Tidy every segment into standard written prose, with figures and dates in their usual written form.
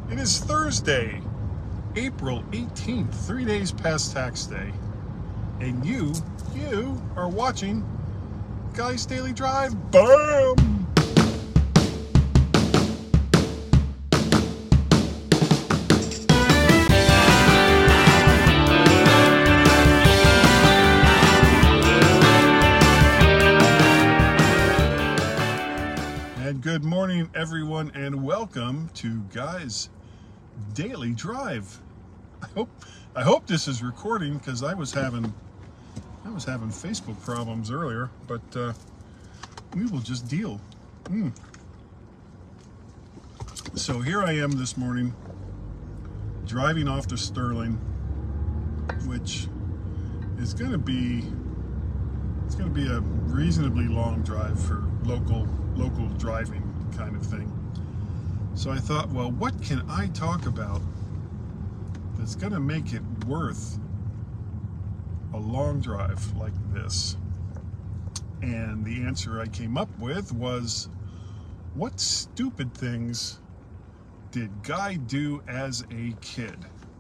It is Thursday, April 18th, 3 days past tax day. And you are watching Guy's Daily Drive. Boom! And good morning, everyone, and welcome to Guy's Daily Drive. I hope this is recording, because I was having Facebook problems earlier, but we will just deal. So here I am this morning, driving off to Sterling, which is going to be a reasonably long drive for local driving kind of thing. So I thought, well, what can I talk about that's going to make it worth a long drive like this? And the answer I came up with was, what stupid things did Guy do as a kid?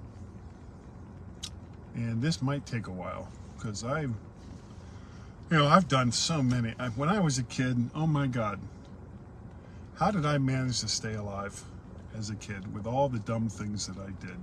And this might take a while, because I've done so many. When I was a kid, oh my God, how did I manage to stay alive as a kid with all the dumb things that I did?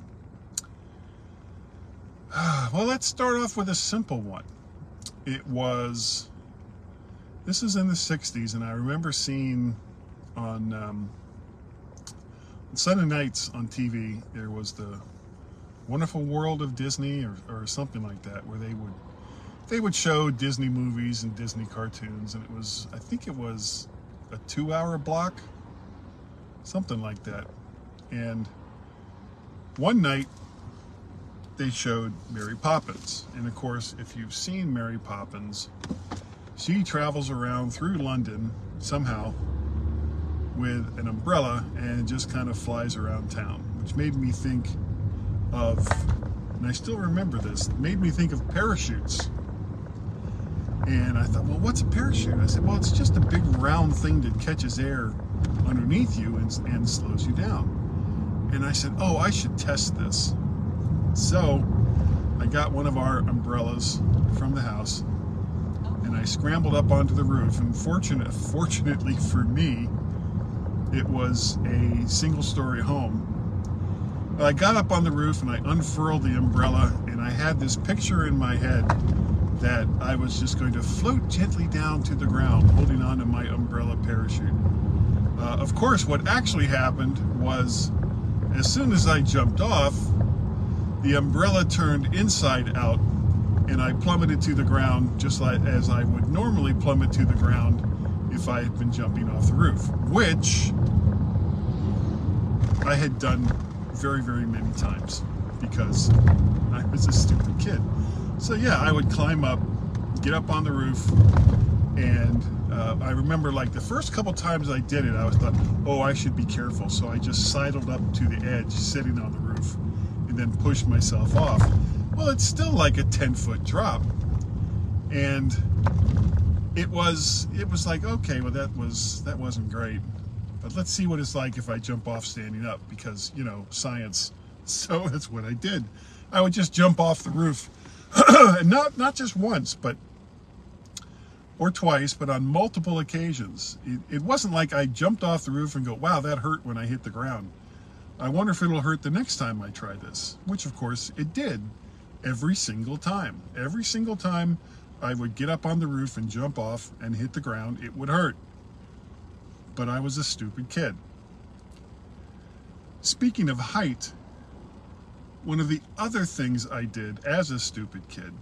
Well, let's start off with a simple one. This is in the 60s, and I remember seeing on Sunday nights on TV, there was the Wonderful World of Disney or something like that, where they would show Disney movies and Disney cartoons, and I think it was a 2-hour block, something like that. And one night they showed Mary Poppins, and of course, if you've seen Mary Poppins, she travels around through London somehow with an umbrella and just kind of flies around town, which made me think of, and I still remember this, it made me think of parachutes. And I thought, well, what's a parachute? I said, well, it's just a big round thing that catches air underneath you and slows you down. And I said, oh, I should test this. So I got one of our umbrellas from the house, and I scrambled up onto the roof. And fortunately for me, it was a single-story home. But I got up on the roof and I unfurled the umbrella, and I had this picture in my head that I was just going to float gently down to the ground, holding onto my umbrella parachute. Of course, what actually happened was, as soon as I jumped off, the umbrella turned inside out, and I plummeted to the ground just like as I would normally plummet to the ground if I had been jumping off the roof, which I had done very, very many times because I was a stupid kid. So yeah, I would climb up, get up on the roof, and I remember, like, the first couple times I did it, I thought, oh, I should be careful. So I just sidled up to the edge, sitting on the roof, and then pushed myself off. Well, it's still like a 10-foot drop, and it was like, okay, well, that wasn't great, but let's see what it's like if I jump off standing up, because, you know, science. So that's what I did. I would just jump off the roof. And not just once, or twice, but on multiple occasions. It wasn't like I jumped off the roof and go, wow, that hurt when I hit the ground. I wonder if it'll hurt the next time I try this, which of course it did every single time. Every single time I would get up on the roof and jump off and hit the ground, it would hurt. But I was a stupid kid. Speaking of height, one of the other things I did as a stupid kid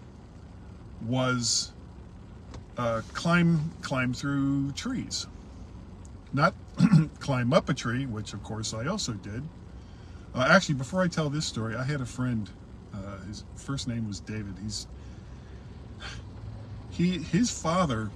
was climb through trees. Not climb up a tree, which of course I also did. Actually, before I tell this story, I had a friend, his first name was David. His father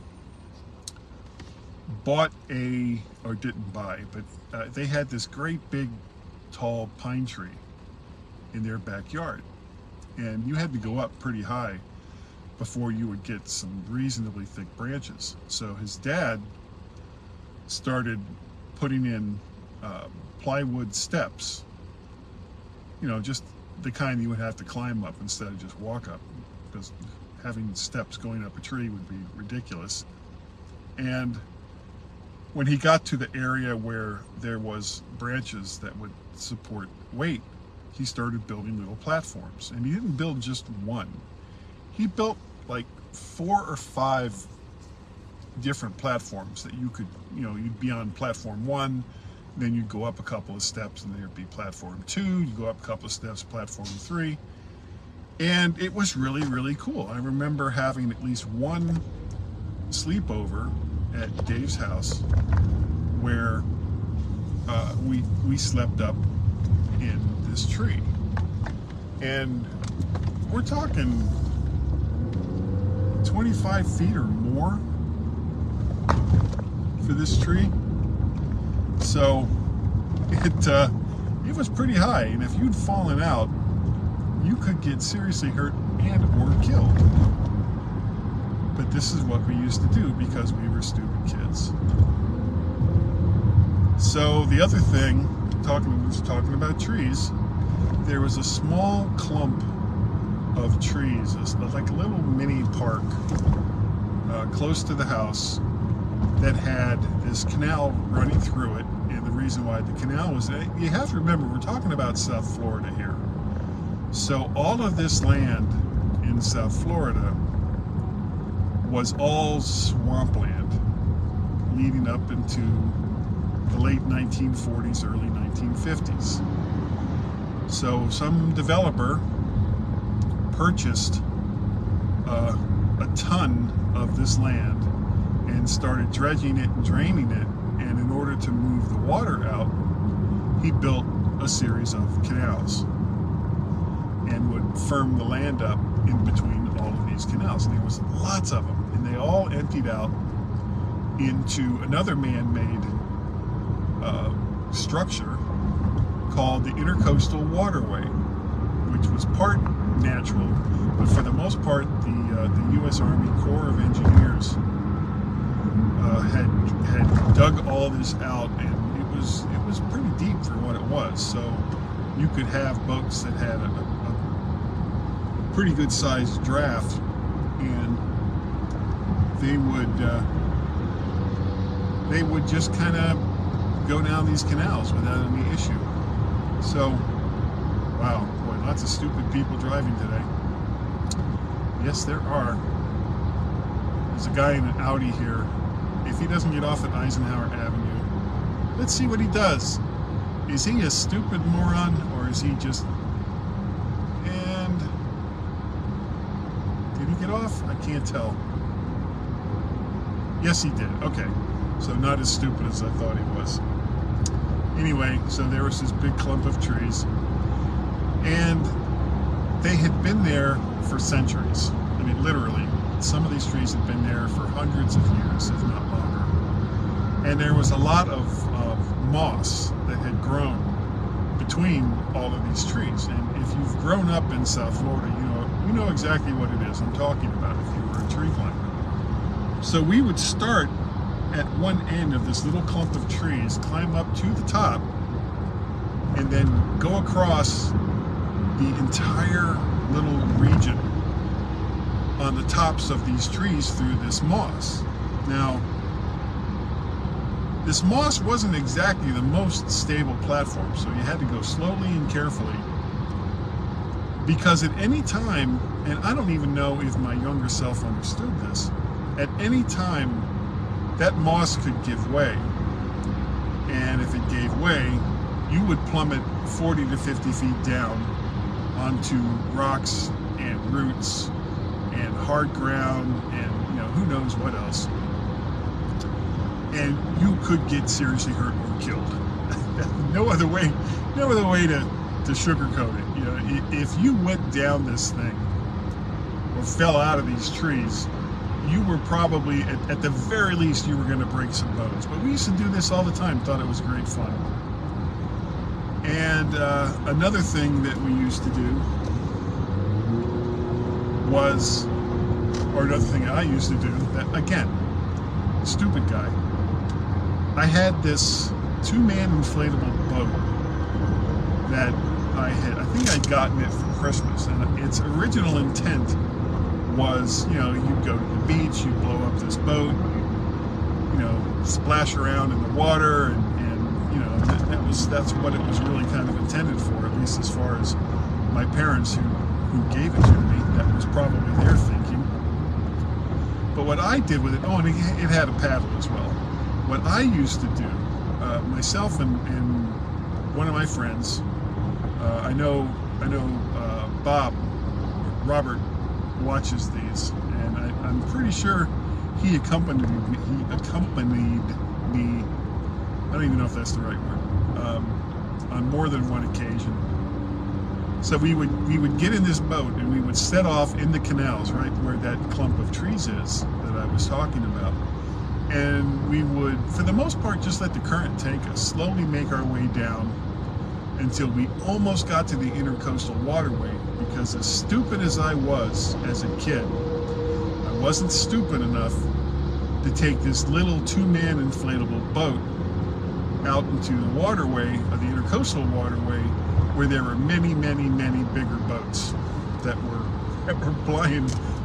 bought or didn't buy, but they had this great big tall pine tree in their backyard, and you had to go up pretty high before you would get some reasonably thick branches. So his dad started putting in plywood steps, you know, just the kind you would have to climb up instead of just walk up, because having steps going up a tree would be ridiculous. And when he got to the area where there was branches that would support weight, he started building little platforms. And he didn't build just one. He built like 4 or 5 different platforms that you could, you know, you'd be on platform 1, then you'd go up a couple of steps and there'd be platform 2, you go up a couple of steps, platform 3. And it was really, really cool. I remember having at least one sleepover at Dave's house where we slept up in this tree. And we're talking 25 feet or more for this tree. So it was pretty high, and if you'd fallen out, you could get seriously hurt and or killed. But this is what we used to do because we were stupid kids. So the other thing, talking about trees, there was a small clump of trees, like a little mini park close to the house that had this canal running through it. And the reason why the canal was, you have to remember, we're talking about South Florida here. So all of this land in South Florida was all swampland leading up into the late 1940s, early 1950s. So some developer purchased a ton of this land and started dredging it and draining it, and in order to move the water out, he built a series of canals and would firm the land up in between all of these canals. And there was lots of them, and they all emptied out into another man-made structure called the Intercoastal Waterway, which was part natural, but for the most part, the U.S. Army Corps of Engineers had dug all this out, and it was pretty deep for what it was. So you could have boats that had a pretty good sized draft, and they would just kind of go down these canals without any issue. So, wow, boy, lots of stupid people driving today. Yes, there are. There's a guy in an Audi here. If he doesn't get off at Eisenhower Avenue, let's see what he does. Is he a stupid moron, or is he just... And... did he get off? I can't tell. Yes, he did. Okay. So not as stupid as I thought he was. Anyway, so there was this big clump of trees, and they had been there for centuries. I mean, literally, some of these trees had been there for hundreds of years, if not longer. And there was a lot of moss that had grown between all of these trees. And if you've grown up in South Florida, you know exactly what it is I'm talking about if you were a tree climber. So we would start at one end of this little clump of trees, climb up to the top, and then go across the entire little region on the tops of these trees through this moss. Now, this moss wasn't exactly the most stable platform, so you had to go slowly and carefully, because at any time, and I don't even know if my younger self understood this, at any time that moss could give way, and if it gave way, you would plummet 40 to 50 feet down onto rocks and roots and hard ground and who knows what else, and you could get seriously hurt or killed. no other way to sugarcoat it. If you went down this thing or fell out of these trees, you were probably, at the very least, you were going to break some bones. But we used to do this all the time, thought it was great fun. And another thing that we used to do was, or another thing I used to do, that again, stupid guy, I had this two-man inflatable boat that I think I'd gotten it for Christmas, and its original intent was, you'd go to the beach, you'd blow up this boat, splash around in the water, and that's what it was really kind of intended for, at least as far as my parents who gave it to me. That was probably their thinking. But what I did with it, and it had a paddle as well. What I used to do, myself and one of my friends, I know Robert watches these, and I'm pretty sure he accompanied me. I don't even know if that's the right word. On more than one occasion. So we would get in this boat and we would set off in the canals, right where that clump of trees is that I was talking about. And we would, for the most part, just let the current take us, slowly make our way down until we almost got to the Intercoastal Waterway, because as stupid as I was as a kid, I wasn't stupid enough to take this little two-man inflatable boat out into the waterway, or the Intercoastal Waterway, where there were many, many, many bigger boats that were flying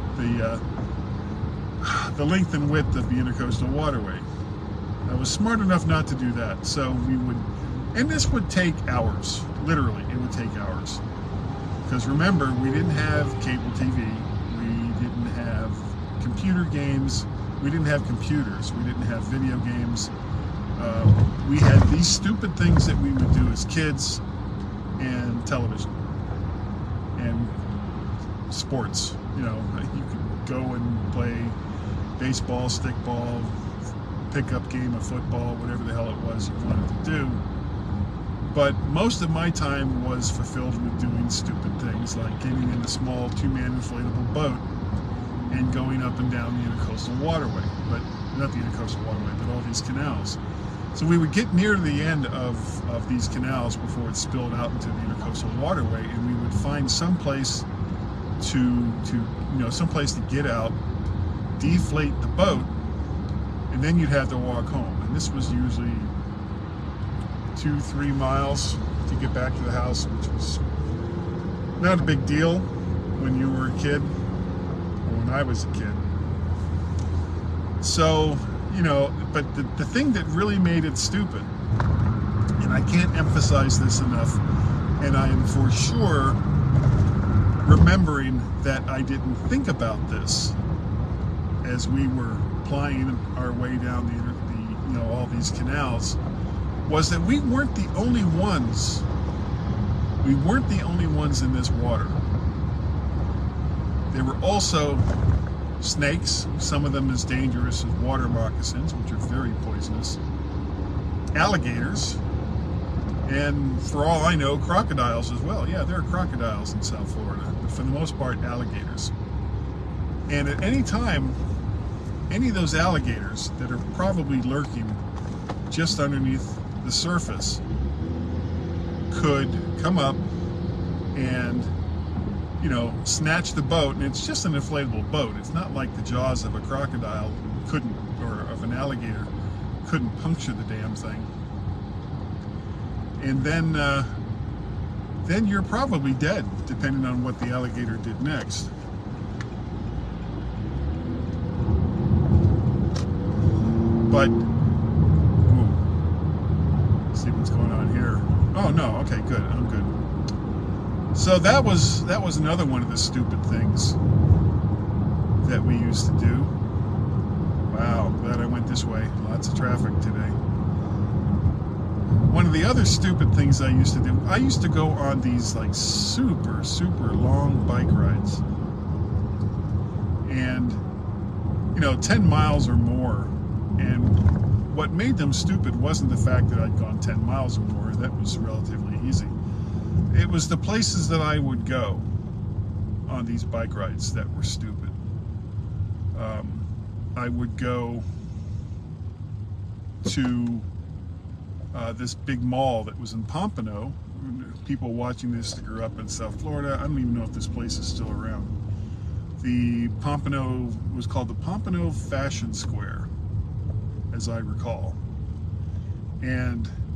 the length and width of the Intercoastal Waterway. I was smart enough not to do that, so we would, and this would take hours, literally, it would take hours. Because remember, we didn't have cable TV, we didn't have computer games, we didn't have computers, we didn't have video games. We had these stupid things that we would do as kids, and television, and sports. You could go and play baseball, stickball, pickup game of football, whatever the hell it was you wanted to do. But most of my time was fulfilled with doing stupid things like getting in a small two-man inflatable boat and going up and down the Intercoastal Waterway. But not the Intercoastal Waterway, but all these canals. So we would get near the end of these canals before it spilled out into the Intercoastal Waterway, and we would find some place someplace to get out, deflate the boat, and then you'd have to walk home. And this was usually 2-3 miles to get back to the house, which was not a big deal when you were a kid, or when I was a kid. So, but the thing that really made it stupid, and I can't emphasize this enough, and I am for sure remembering that I didn't think about this as we were plying our way down the all these canals, was that we weren't the only ones. We weren't the only ones in this water. There were also snakes, some of them as dangerous as water moccasins, which are very poisonous, alligators, and for all I know, crocodiles as well. Yeah, there are crocodiles in South Florida, but for the most part, alligators. And at any time, any of those alligators that are probably lurking just underneath the surface could come up and snatch the boat. And it's just an inflatable boat. It's not like the jaws of a crocodile couldn't, or of an alligator couldn't puncture the damn thing. And then you're probably dead, depending on what the alligator did next. But let's see what's going on here. Oh no, okay, good. I'm good. So that was another one of the stupid things that we used to do. Wow, glad I went this way. Lots of traffic today. One of the other stupid things I used to do, I used to go on these like super, super long bike rides. And 10 miles or more. And what made them stupid wasn't the fact that I'd gone 10 miles or more. That was relatively easy. It was the places that I would go on these bike rides that were stupid. I would go to this big mall that was in Pompano. People watching this that grew up in South Florida, I don't even know if this place is still around. The Pompano was called the Pompano Fashion Square, as I recall. And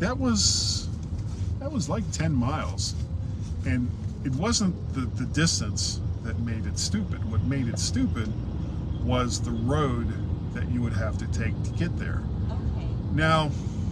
that was like 10 miles. And it wasn't the distance that made it stupid. What made it stupid was the road that you would have to take to get there. Okay. Now,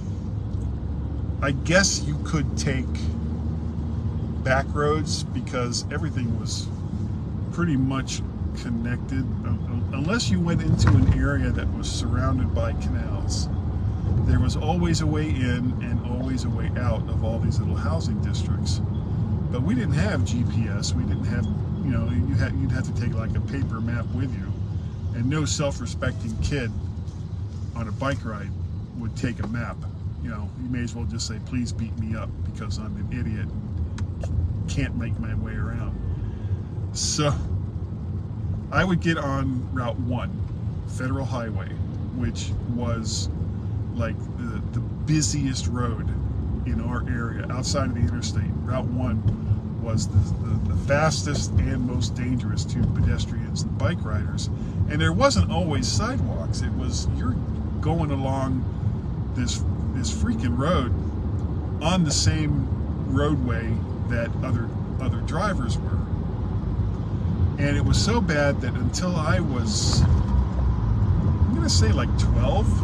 I guess you could take back roads because everything was pretty much connected, unless you went into an area that was surrounded by canals. There was always a way in and always a way out of all these little housing districts. But we didn't have GPS. We didn't have, you know, you'd have to take like a paper map with you. And no self-respecting kid on a bike ride would take a map. You know, you may as well just say, please beat me up because I'm an idiot and can't make my way around. So I would get on Route 1, Federal Highway, which was like the busiest road in our area outside of the interstate. Route 1 was the fastest and most dangerous to pedestrians and bike riders. And there wasn't always sidewalks. It was, you're going along this freaking road on the same roadway that other drivers were. And it was so bad that until I was, I'm gonna say like 12,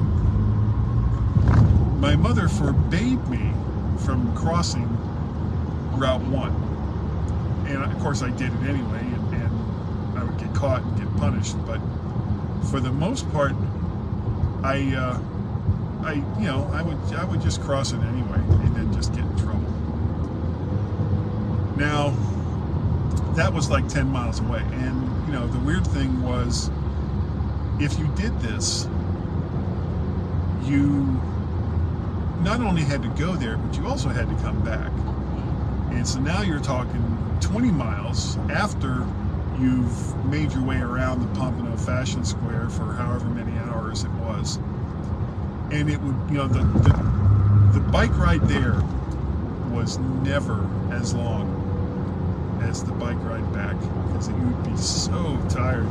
my mother forbade me from crossing Route 1. And of course I did it anyway, and I would get caught and get punished. But for the most part, I would just cross it anyway and then just get in trouble. Now, that was like 10 miles away. And, you know, the weird thing was, if you did this, you not only had to go there, but you also had to come back. And so now you're talking 20 miles after you've made your way around the Pompano Fashion Square for however many hours it was. And it would, you know, the bike ride there was never as long as the bike ride back, because you would be so tired.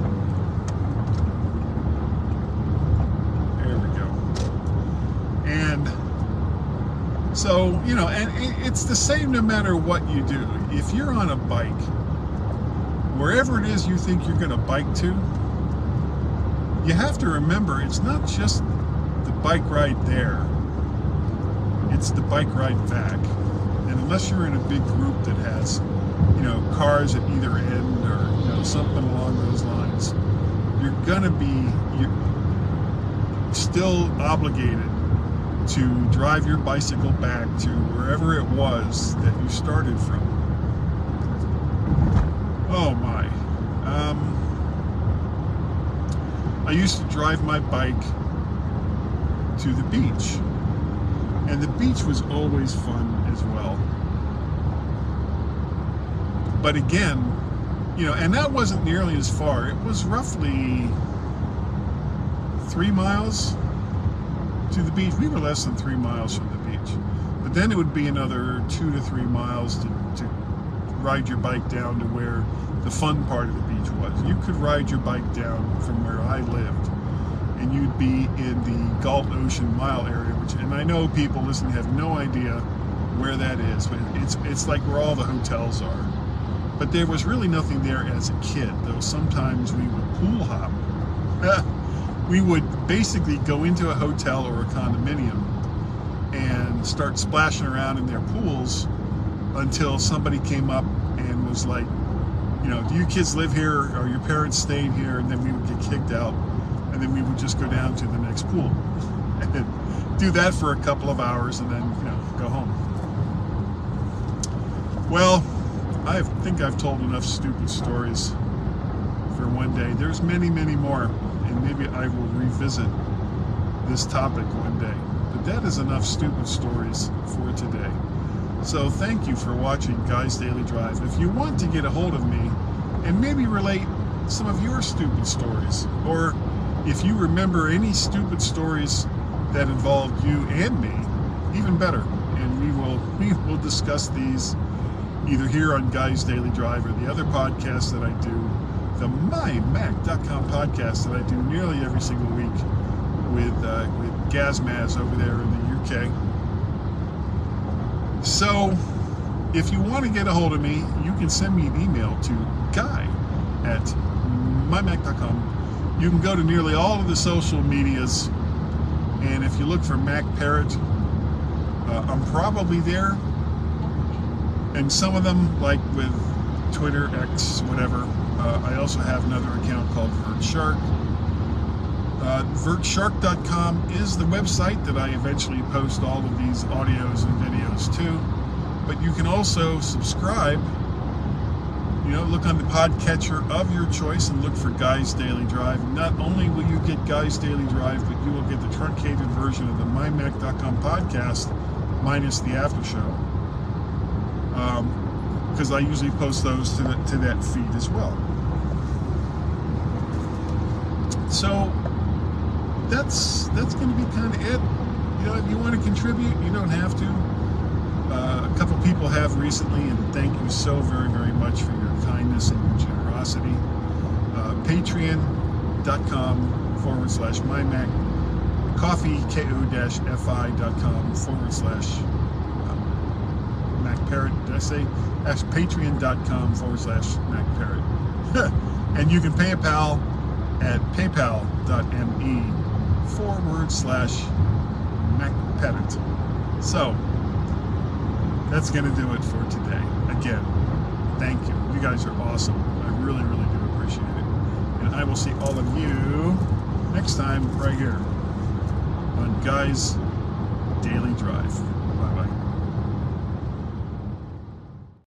There we go. And so, you know, and it's the same no matter what you do. If you're on a bike, wherever it is you think you're going to bike to, you have to remember it's not just the bike ride there, it's the bike ride back. And unless you're in a big group that has, you know, cars at either end or, you know, something along those lines, you're gonna be still obligated to drive your bicycle back to wherever it was that you started from. Oh my. I used to drive my bike to the beach, and the beach was always fun as well. But again, you know, and that wasn't nearly as far. It was roughly 3 miles to the beach. We were less than 3 miles from the beach. But then it would be another 2 to 3 miles to ride your bike down to where the fun part of the beach was. You could ride your bike down from where I lived, and you'd be in the Galt Ocean Mile area, which, and I know people listening have no idea where that is, but it's like where all the hotels are. But there was really nothing there as a kid, though sometimes we would pool hop. We would basically go into a hotel or a condominium and start splashing around in their pools until somebody came up and was like, you know, do you kids live here? Are your parents staying here? And then we would get kicked out, and then we would just go down to the next pool and do that for a couple of hours and then, you know, go home. Well, I think I've told enough stupid stories for one day. There's many, many more, and maybe I will revisit this topic one day. But that is enough stupid stories for today. So thank you for watching Guy's Daily Drive. If you want to get a hold of me and maybe relate some of your stupid stories, or if you remember any stupid stories that involved you and me, even better, and we will discuss these either here on Guy's Daily Drive or the other podcast that I do, the mymac.com podcast that I do nearly every single week with Gazmaz over there in the UK. So if you want to get a hold of me, you can send me an email to guy@mymac.com. You can go to nearly all of the social medias, and if you look for Mac Parrot, I'm probably there. And some of them, like with Twitter, X, whatever, I also have another account called VertShark. VertShark.com is the website that I eventually post all of these audios and videos to. But you can also subscribe. You know, look on the podcatcher of your choice and look for Guy's Daily Drive. Not only will you get Guy's Daily Drive, but you will get the truncated version of the MyMac.com podcast minus the after show. Because I usually post those to that feed as well. So that's going to be kind of it. You know, if you want to contribute, you don't have to. A couple people have recently, and thank you so very, very much for your kindness and your generosity. Patreon.com/mymac, coffeeko-fi.com/MacParrot. Did I say? That's patreon.com/MacParrot. And you can PayPal at paypal.me/MacParrot. So that's going to do it for today. Again, thank you. You guys are awesome. I really, really do appreciate it. And I will see all of you next time right here on Guy's Daily Drive.